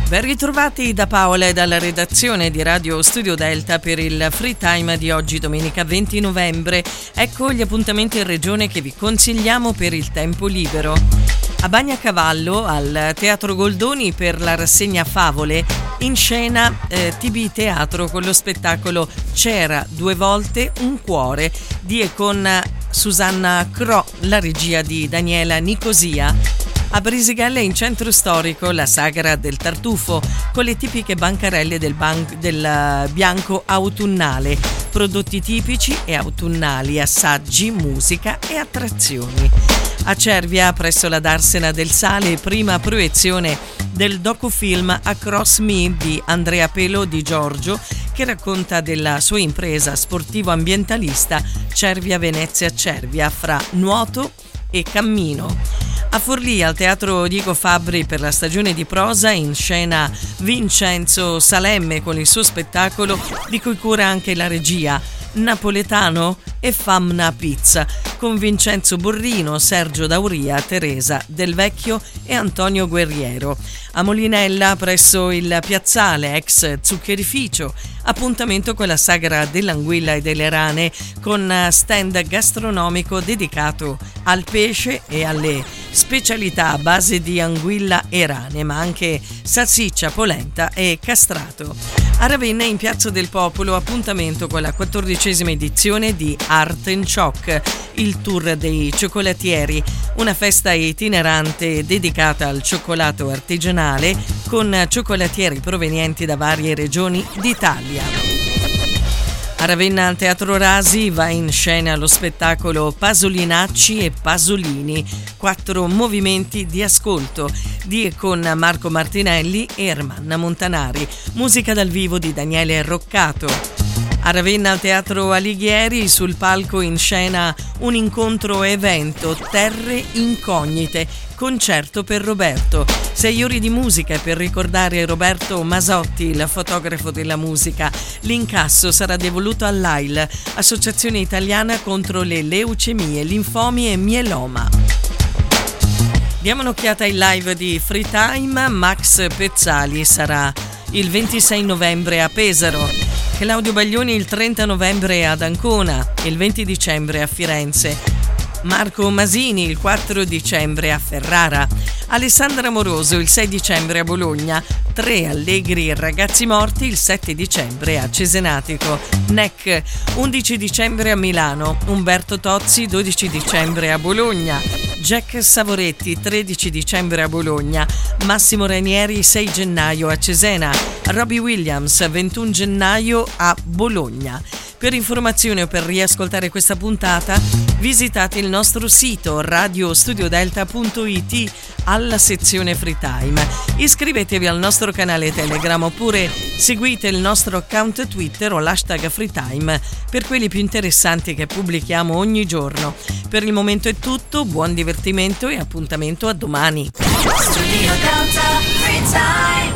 Ben ritrovati da Paola e dalla redazione di Radio Studio Delta per il Free Time di oggi, domenica 20 novembre. Ecco gli appuntamenti in regione che vi consigliamo per il tempo libero. A Bagnacavallo, al Teatro Goldoni, per la rassegna Favole, in scena TB Teatro con lo spettacolo C'era due volte un cuore di e con Susanna Cro, la regia di Daniela Nicosia. A Brisighella, in centro storico, la sagra del tartufo con le tipiche bancarelle del bianco autunnale, prodotti tipici e autunnali, assaggi, musica e attrazioni. A Cervia, presso la Darsena del Sale, prima proiezione del docufilm Across Me di Andrea Pelo Di Giorgio, che racconta della sua impresa sportivo-ambientalista Cervia Venezia Cervia, fra nuoto e cammino. A Forlì, al Teatro Diego Fabbri, per la stagione di prosa, in scena Vincenzo Salemme con il suo spettacolo di cui cura anche la regia, Napoletano e Famna Pizza, con Vincenzo Borrino, Sergio Dauria, Teresa Del Vecchio e Antonio Guerriero. A Molinella, presso il piazzale ex zuccherificio, appuntamento con la sagra dell'anguilla e delle rane, con stand gastronomico dedicato al pesce e alle specialità a base di anguilla e rane, ma anche salsiccia, polenta e castrato. A Ravenna, in Piazza del Popolo, appuntamento con la 14ª edizione di Art and Choc, il tour dei cioccolatieri, una festa itinerante dedicata al cioccolato artigianale con cioccolatieri provenienti da varie regioni d'Italia. A Ravenna, al Teatro Rasi, va in scena lo spettacolo Pasolinacci e Pasolini, 4 movimenti di ascolto, di e con Marco Martinelli e Ermanna Montanari, musica dal vivo di Daniele Roccato. A Ravenna, al Teatro Alighieri, sul palco in scena un incontro evento, Terre Incognite, concerto per Roberto. 6 ore di musica per ricordare Roberto Masotti, il fotografo della musica. L'incasso sarà devoluto all'AIL, Associazione Italiana contro le leucemie, linfomi e mieloma. Diamo un'occhiata ai live di Free Time. Max Pezzali sarà il 26 novembre a Pesaro, Claudio Baglioni il 30 novembre ad Ancona, il 20 dicembre a Firenze, Marco Masini il 4 dicembre a Ferrara, Alessandra Moroso il 6 dicembre a Bologna, 3 Allegri Ragazzi Morti il 7 dicembre a Cesenatico, NEC 11 dicembre a Milano, Umberto Tozzi 12 dicembre a Bologna, Jack Savoretti 13 dicembre a Bologna, Massimo Ranieri 6 gennaio a Cesena, Robbie Williams 21 gennaio a Bologna. Per informazioni o per riascoltare questa puntata visitate il nostro sito radiostudiodelta.it alla sezione Free Time. Iscrivetevi al nostro canale Telegram oppure seguite il nostro account Twitter o l'hashtag Free Time per quelli più interessanti che pubblichiamo ogni giorno. Per il momento è tutto, buon divertimento e appuntamento a domani. Studio Delta Free Time.